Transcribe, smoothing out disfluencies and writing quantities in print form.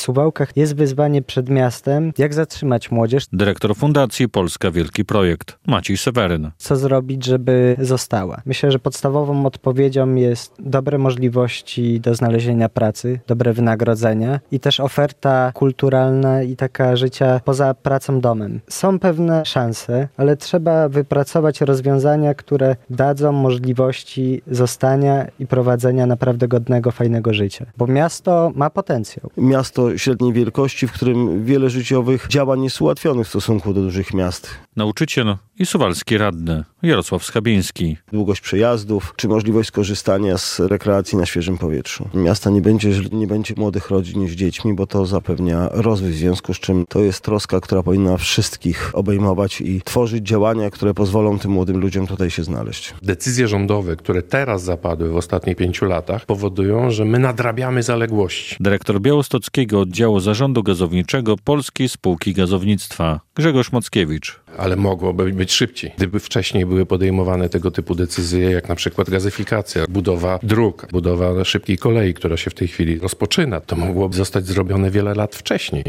Suwałkach jest wyzwanie przed miastem, jak zatrzymać młodzież. Dyrektor Fundacji Polska Wielki Projekt, Maciej Seweryn. Co zrobić, żeby została? Myślę, że podstawową odpowiedzią jest dobre możliwości do znalezienia pracy, dobre wynagrodzenia i też oferta kulturalna i taka życia poza pracą domem. Są pewne szanse, ale trzeba wypracować rozwiązania, które dadzą możliwości zostania i prowadzenia naprawdę godnego, fajnego życia. Bo miasto ma potencjał. Miasto średniej wielkości, w którym wiele życiowych działań jest ułatwionych w stosunku do dużych miast. Nauczyciel i suwalski radny Jarosław Schabiński. Długość przejazdów, czy możliwość skorzystania z rekreacji na świeżym powietrzu. Miasta nie będzie, jeżeli nie będzie młodych rodzin z dziećmi, bo to zapewnia rozwój, w związku z czym to jest troska, która powinna wszystkich obejmować i tworzyć działania, które pozwolą tym młodym ludziom tutaj się znaleźć. Decyzje rządowe, które teraz zapadły w ostatnich 5 latach, powodują, że my nadrabiamy zaległości. Dyrektor białostockiego oddziału zarządu gazowniczego Polskiej Spółki Gazownictwa Grzegorz Mockiewicz. Ale mogłoby być szybciej. Gdyby wcześniej były podejmowane tego typu decyzje, jak na przykład gazyfikacja, budowa dróg, budowa szybkiej kolei, która się w tej chwili rozpoczyna, to mogłoby zostać zrobione wiele lat wcześniej.